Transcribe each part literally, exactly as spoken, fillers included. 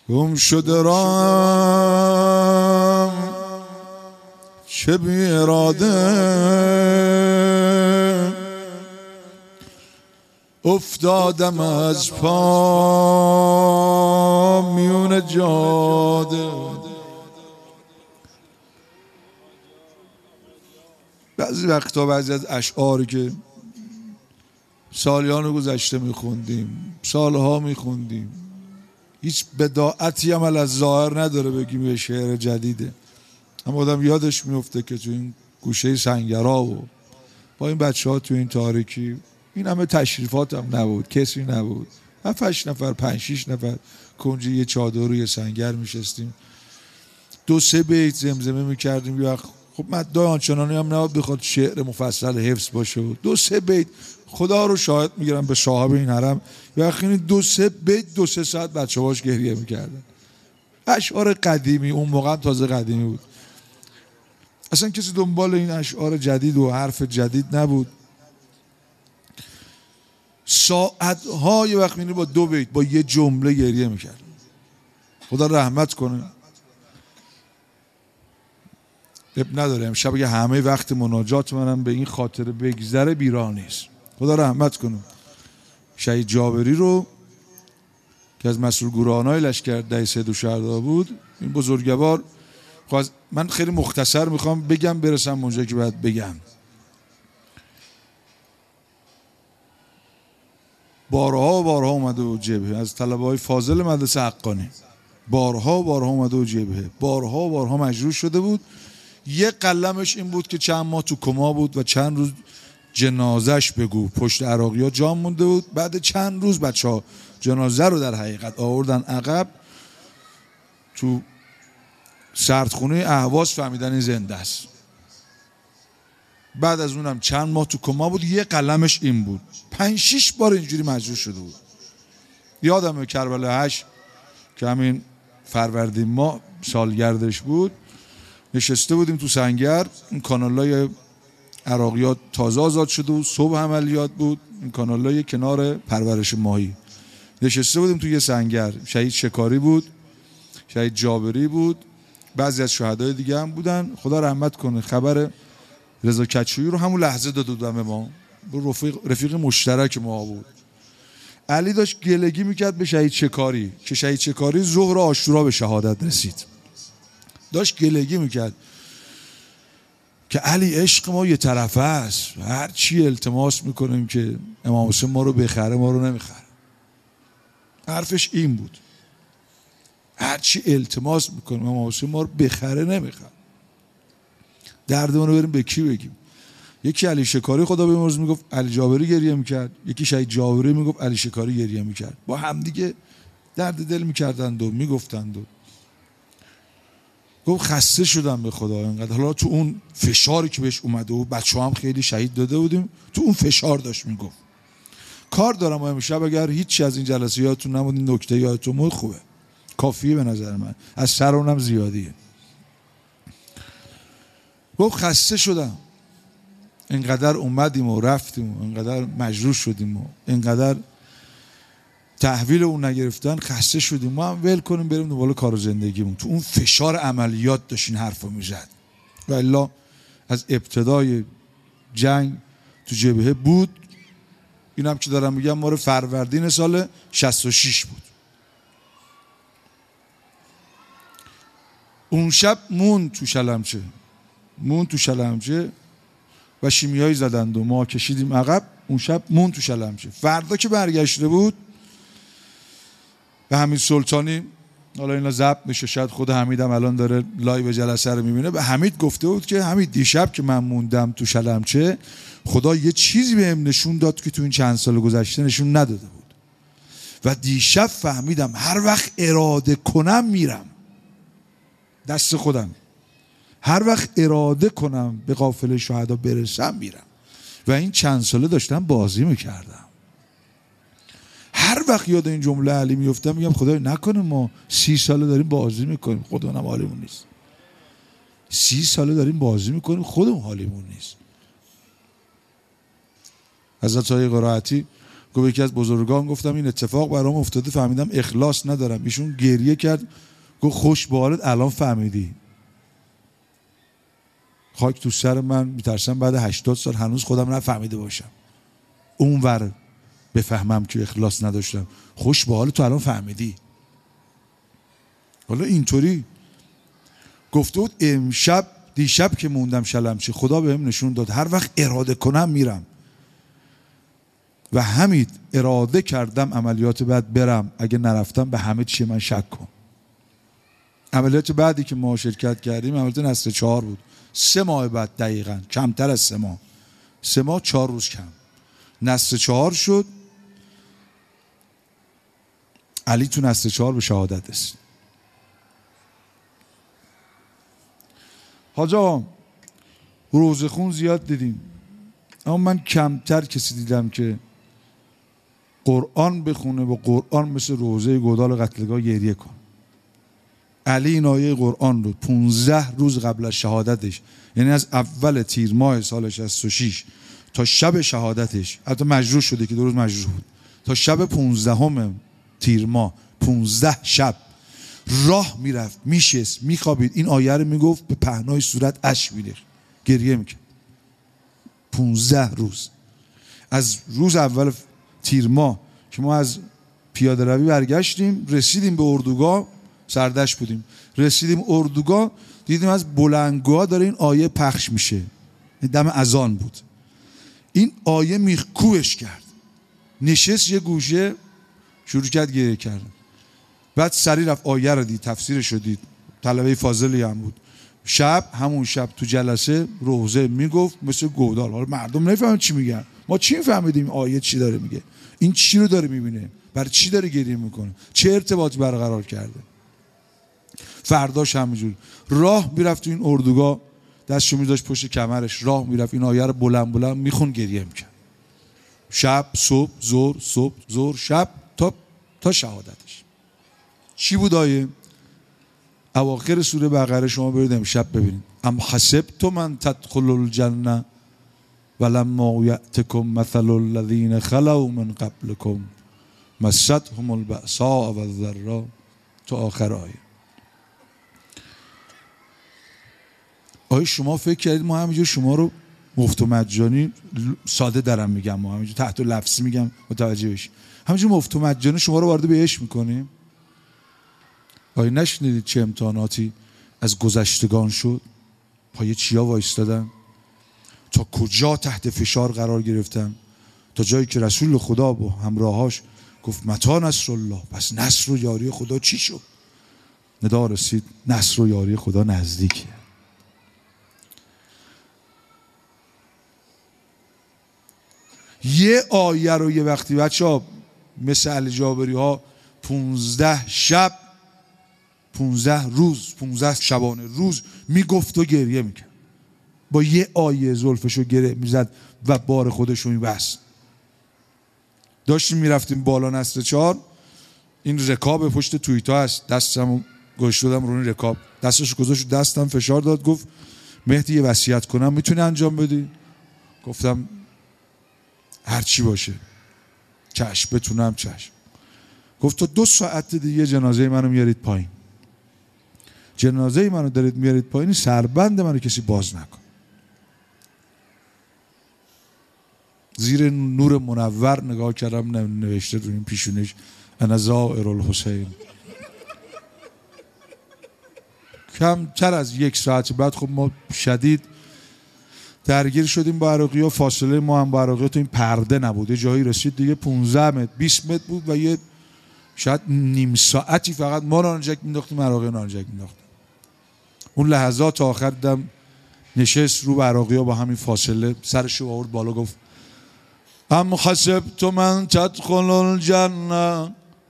گم شده رام چه بی اراده افتادم از پا میون جاده. بعضی وقتا بعضی از اشعاری که سالیان گذشته میخوندیم، سالها میخوندیم، هیچ بداعتی هم از ظاهر نداره بگیم یه شعر جدیده، اما آدم یادش میفته که تو این گوشه سنگرها و با این بچه ها تو این تاریکی این همه تشریفات هم نبود، کسی نبود، هفت هشت نفر پنج شیش نفر کنج یه چادر روی سنگر میشستیم، دو سه بیت زمزمه میکردیم. یا خب مدعای آنچنانی هم نبود بخواد شعر مفصل حفظ باشه و دو سه بیت خدا رو شاهد میگیرم به صاحب این حرم یقینا دو سه بیت دو سه ساعت بچه هاش گریه میکردن. اشعار قدیمی، اون موقع هم تازه قدیمی بود، اصلا کسی دنبال این اشعار جدید و حرف جدید نبود. ساعت‌ها یه وقت می‌بینی با دو بیت با یه جمله گریه میکرد. خدا رحمت کنه. اب نداره امشب اگه همه وقت مناجات منم به این خاطر بگذره بیراه نیست. خدا رحمت کنه. شهید جابری رو که از مسئول گروهانای لشکر ده سید و شهدا بود، این بزرگوار، من خیلی مختصر میخوام بگم برسم اونجا که باید بگم. بارها و بارها اومده و جبهه از طلبه‌های فاضل مدرسه حقانی، بارها و بارها اومده و جبهه، بارها و بارها مجروح شده بود. یه قلمش این بود که چند ماه تو کما بود و چند روز جنازش بگو پشت عراقی‌ها جام مونده بود. بعد چند روز بچه‌ها جنازه رو در حقیقت آوردن عقب، تو سردخونه اهواز فهمیدن این زنده است. بعد از اونم چند ماه تو کما بود. یه قلمش این بود، پنج شیش بار اینجوری مجروح شده بود. یادمه کربلا هشت که همین فروردین ماه سالگردش بود، نشسته بودیم تو سنگر، این کانالای عراقیات تازه آزاد شده بود، صبح عملیات بود، این کانالای کنار پرورش ماهی، نشسته بودیم تو یه سنگر. شهید شکاری بود، شهید جابری بود، بعضی از شهدای دیگه هم بودن. خدا رحمت کنه. خبر رضا کچویی رو همون لحظه داده بودم به ما، رفیق, رفیق مشترک ما بود. علی داشت گلگی میکرد به شهید شکاری که شهید شکاری ظهر عاشورا به شهادت رسید. داشت گلگی میکرد که علی عشق ما یه طرفه است، هر چی التماس میکنیم که امام حسین ما رو بخره ما رو نمیخره. حرفش این بود، هر چی التماس میکنیم امام حسین ما رو بخره نمیخره. دردمون رو بریم به کی بگیم؟ یکی علی شکاری خدا بیامرز میگفت علی جابری گریه میکرد، یکی شهید جابری میگفت علی شکاری گریه میکرد، با همدیگه درد دل میکردند و میگفتند و گفت خسته شدم به خدا اینقدر. حالا تو اون فشاری که بهش اومده و بچه هم خیلی شهید داده بودیم، تو اون فشار داشت میگفت. کار دارم و امشب اگر هیچی از این جلسه یادتون نمود، این نکته یادتون بود، خوبه، کافیه به نظر من، از سر اونم زیادیه. گفت خسته شدم، اینقدر اومدیم و رفتیم و اینقدر مجروح شدیم و اینقدر تحویل اون نگرفتن، خسته شدیم، ما هم ول کنیم بریم دنبال کار و زندگیمون. تو اون فشار عملیات داشت این حرفو میزد. و الا از ابتدای جنگ تو جبهه بود. اینم که دارم میگم ماره فروردین سال شصت و شش بود. اون شب مون تو شلمچه مون تو شلمچه و شیمیایی زدند و ما کشیدیم عقب. اون شب مون تو شلمچه. فردا که برگشته بود به حمید سلطانی، حالا اینا ضبط میشه، شاید خود حمیدم الان داره لایو جلسه رو میبینه، به حمید گفته بود که حمید دیشب که من موندم تو شلمچه خدا یه چیزی بهم نشون داد که تو این چند سال گذشته نشون نداده بود و دیشب فهمیدم هر وقت اراده کنم میرم، دست خودم، هر وقت اراده کنم به قافله شهدا برسم میرم. و این چند ساله داشتم بازی میکردم. هر وقت یاد این جمله علی میفتم میگم خدای نکنه ما سی ساله داریم بازی میکنیم خودمونم حالیمون نیست. سی ساله داریم بازی میکنیم خودمون حالیمون نیست. حضرت آقای قرائتی گفت یکی از بزرگان، گفتم این اتفاق برام افتاده فهمیدم اخلاص ندارم. ایشون گریه کرد گفت خوش به حالت الان فهمیدی. خاک تو سر من، میترسم بعد هشتاد سال هنوز خودم نفهمیده باشم اونور بفهمم که اخلاص نداشتم. خوش به حالت تو الان فهمیدی. حالا اینطوری گفته بود امشب دیشب که موندم شلمچی خدا بهم نشون داد هر وقت اراده کنم میرم و همین اراده کردم عملیات بعد برم، اگه نرفتم به همه چی من شک کن. عملیات بعدی که ما شرکت کردیم عملیات نسل چهار بود. سه ماه بعد دقیقاً، کمتر از سه ماه سه ماه چهار روز کم نسل چهار شد. علی تو نسل چهار به شهادت است. حاج آقا روزه خون زیاد دیدیم، اما من کمتر کسی دیدم که قرآن بخونه و قرآن مثل روزه گودال قتلگاه گریه کن. علی این آیه قرآن رو پونزده روز قبل از شهادتش، یعنی از اول تیر ماه سال شصت و شش تا شب شهادتش، حتی مجروح شده که دو روز مجروح بود، تا شب پونزدهم تیر ماه پونزده شب راه میرفت، میشست، میخوابید، این آیه رو میگفت، به پهنای صورت اشک میریخت، گریه میکرد. پونزده روز از روز اول تیر ماه که ما از پیاده روی برگشتیم، رسیدیم به اردوگاه، سردش بودیم، رسیدیم اردوگاه دیدیم از بلندگوها داره این آیه پخش میشه، دم اذان بود. این آیه میخکوبش کرد، نشست یه گوشه شروع کرد گریه کردن. بعد سریع رفت آیه رو دید، تفسیرش رو دید، طلبه فاضلی هم بود. شب همون شب تو جلسه روزه میگفت مثل گودال. حالا مردم نمیفهمن چی میگن، ما چی فهمیدیم آیه چی داره میگه، این چی رو داره میبینه، برای چی داره گریه میکنه، چه ارتباطی برقرار کرده. فرداش همینجور راه میرفت تو این اردوگاه، دستشو میذاشت پشت کمرش، راه میرفت این آیه رو بلند بلند میخون، گریه میکرد. شب، صبح، ظهر، صبح، ظهر، شب، تا تا شهادتش. چی بود آیه؟ اواخر سوره بقره شما برید امشب ببینید. ام حسبتم من تدخلوا الجنه ولما یأتکم مثل الذین خلوا من قبلکم مستهم البأساء والضراء، تا آخر آیه. آیا شما فکر کردید ما همینجور شما رو مفت و مجانی، ساده دارم میگم، ما همینجور تحت لفظی میگم متوجه بشید، همینجور مفت و مجانی شما رو وارد بهشت میکنیم؟ آیا نشنیدید چه امتحاناتی از گذشتگان شد؟ پای چیا وایستادن؟ تا کجا تحت فشار قرار گرفتن؟ تا جایی که رسول خدا با همراهاش گفت متی نصر الله، پس نصر و یاری خدا چی شد؟ ندا رسید نصر و یاری خدا نزدیکه. یه آیه رو یه وقتی بچه ها مثل علی جابری ها پونزده شب، پونزده روز، پونزده شبانه روز میگفت و گریه میکرد، با یه آیه زلفشو گره میزد و بار خودشو میبست. داشتیم میرفتیم بالا نسل چهار، این رکاب پشت تویتا هست، دستم گوش دادم رو این رکاب، دستش گذاشت دستم، فشار داد، گفت مهدی یه وصیت کنم میتونی انجام بدی؟ گفتم هر چی باشه چشم، بتونم چشم. گفت تا دو ساعت دیگه جنازه منو میارید پایین، جنازه منو دارید میارید پایین، سربند منو کسی باز نکن. زیر نور منور نگاه کردم، نوشته رو این پیشونش انا زائر الحسین. کمتر از یک ساعت بعد خب ما شدید درگیر شدیم با عراقی ها، فاصله ما هم با عراقی ها تو این پرده نبود، یه جایی رسید دیگه پونزده متر بیست متر بود و یه شاید نیم ساعتی فقط ما نارنجک مینداختیم، عراقی نارنجک مینداختیم. اون لحظات آخر دیدم نشست رو به عراقی ها با همین فاصله، سرش رو آورد بالا، گفت ام حسبتم من تدخلوا الجنه.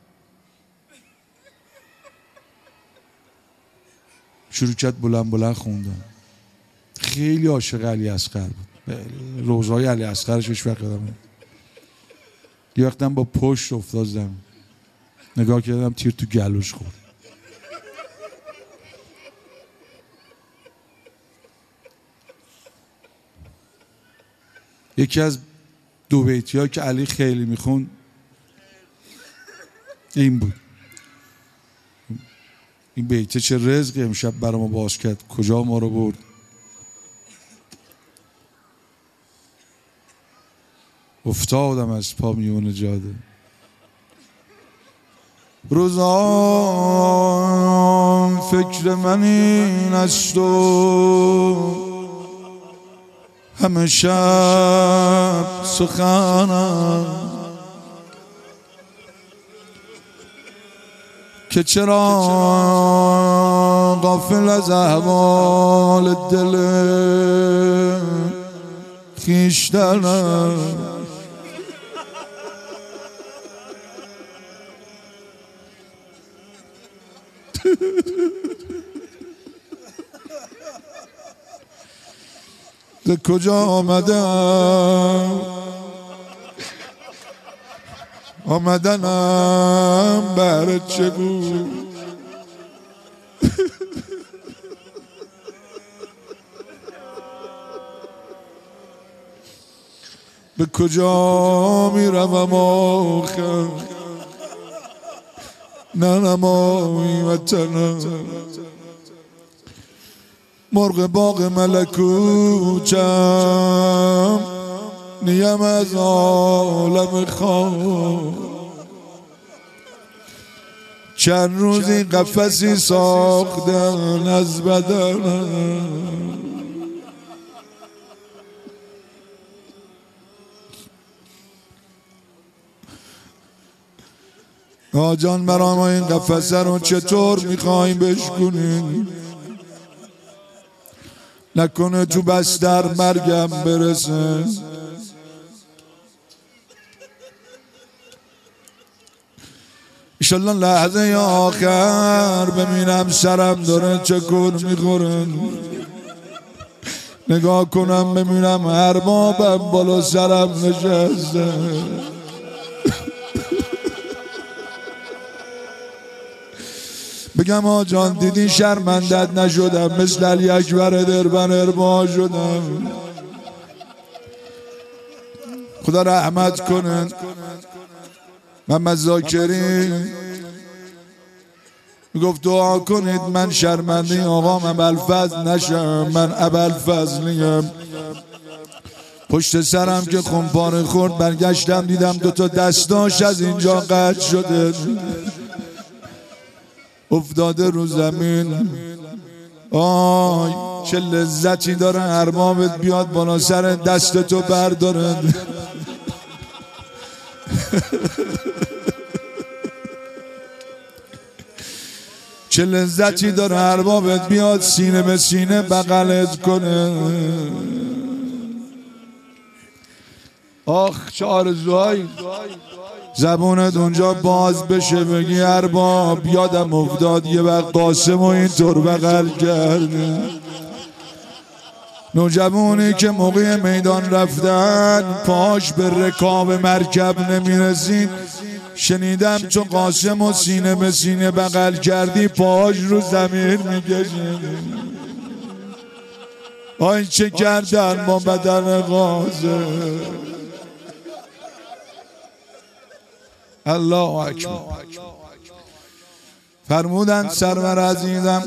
شروع کرد بلند بلند خوندن. خیلی عاشق علی اصغر بود، روزهای علی اصغرش هیچ وقت یادم نمیاد. یه وقتم با پشت افتاد زمین، نگاه کردم تیر تو گلوش خورد. یکی از دو بیتی ها که علی خیلی میخون این بود. این بیته چه رزقی امشب برای ما باز کرد، کجا ما رو برد. افتادم از پا میون جاده، روزان فکر من این است و همه شب سخنم که چرا غافل از احوال دل خویشتنم. ز کجا آمدم آمدنم بر چه بود، به کجا می روم آخر ننمایی وطنم. مرغ باغ ملکوتم نیم از عالم خواب، چند روزی قفسی ساختن از بدنم. آجان برای ما این قفسه رو چطور میخوایم بشکنین؟ نکنه تو بستر مرگم برسه. ایشالله لحظه آخر ببینم سرم داره چکر میخوره، نگاه کنم ببینم اربابم بالا سرم نشسته. بگم آجان دیدی شرمندت نشدم، مثل علی اکبر دربن اربا شدم. خدا رحمت کنه محمد ذاکری میگفت دعا کنید من شرمنده آقام ابوالفضل نشم، من ابوالفضلیم. پشت سرم که خمپاره خورد برگشتم دیدم دوتا دستاش از اینجا قطع شده، افتاده رو زمین. آی چه لذتی داره اربابت بیاد بالا سر دستتو برداره. چه لذتی داره اربابت بیاد سینه به سینه بغلت کنه. آخ چه آرزوهایی زبونت اونجا باز بشه بگی ارباب یادم افتاد یه وقت قاسم و اینطور بغل کرده. نوجوانی که موقع میدان رفتن پاش به رکاب مرکب نمیرسید، شنیدم چون قاسم و سینه به سینه بغل کردی پاش رو زمین میکشید. آی چه کردن با بدن قاسم. الله اکبر. فرمودند سرور عزیزم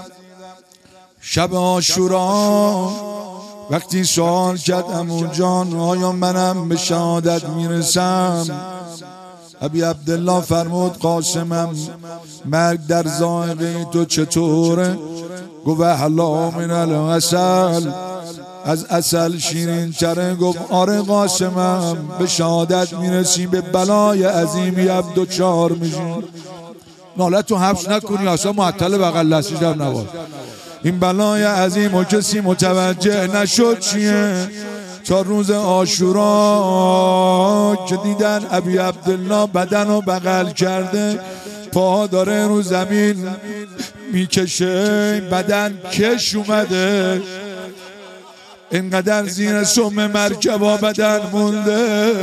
شب عاشورا وقتی سوال کردم اون جان آیا منم به شهادت میرسم، ابی عبدالله فرمود قاسمم مرگ در ذائقه تو چطوره؟ گفت حلا من العسل، از عسل شیرین تره. گفت آره قاسمم به شهادت میرسیم، به بلای عظیمی هم دوچار میشیم. نالت رو حبس نکنی اصلا معطل بغل لسیج هم نباد. این بلای عظیم و کسی متوجه نشد چیه تا روز عاشورا که دیدن ابی عبدالله بدن رو بغل کرده، پا داره رو زمین میکشه، بدن کش اومده، اینقدر زیر سم مرکبا بدن مونده.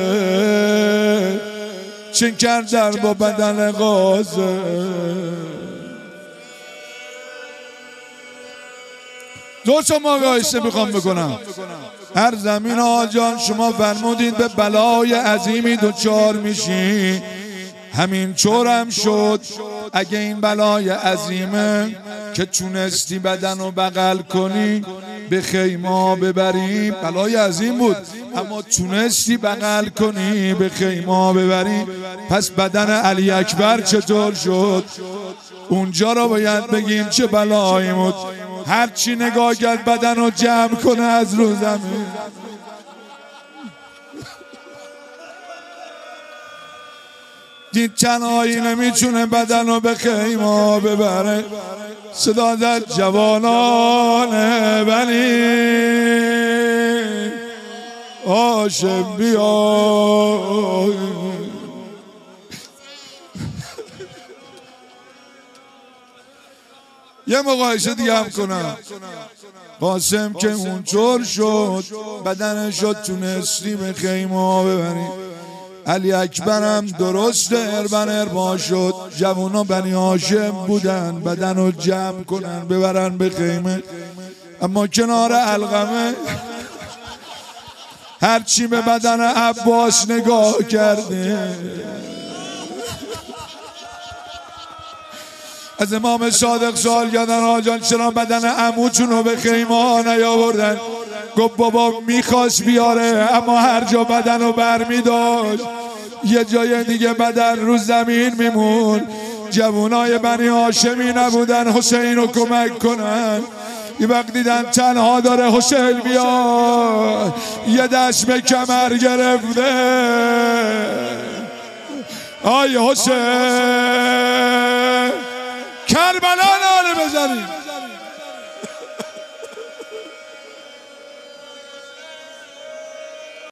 چه کردن با بدن قاسم؟ دو تا مقایسه میخوام بکنم. هر زمین آجان شما فرمودید به بلای عظیمی دوچار میشی، همین چورم شد. اگه این بلای عظیمه که تونستی بدن رو بغل کنی به خیمه ببری، بلای عظیم بود اما تونستی بغل کنی به خیمه ببری، پس بدن علی اکبر چطور شد؟ اونجا رو باید بگیم چه بلایی بود. هرچی نگاه کرد بدن رو جمع کنه از رو زمین. دید تنهایی نمیتونه بدن رو به خیمه ببره، صدا زد جوانان بنی هاشم بیا. یه مقایسه دیگه هم کنم. قاسم که اونطور شد بدنش رو تونستی به خیمه ببری، علی اکبرم درست اربن اربا شد، جوونا بنی هاشم بودن بدن رو جمع کنن ببرن به خیمه، اما کنار علقمه هرچی به بدن عباس نگاه کرده از امام صادق سوال کردن آجان چرا بدن عموتون رو به خیمه نیاوردن؟ گفت بابا میخواست بیاره اما هر جا بدن رو بر میداشت یه جای دیگه بدن رو زمین میمون. جوانای بنی هاشمی نبودن حسین رو کمک کنن، یه وقت دیدن تنها داره حسین بیا، یه دست به کمر گرفته آی حسین کربلا ناله بزنیم.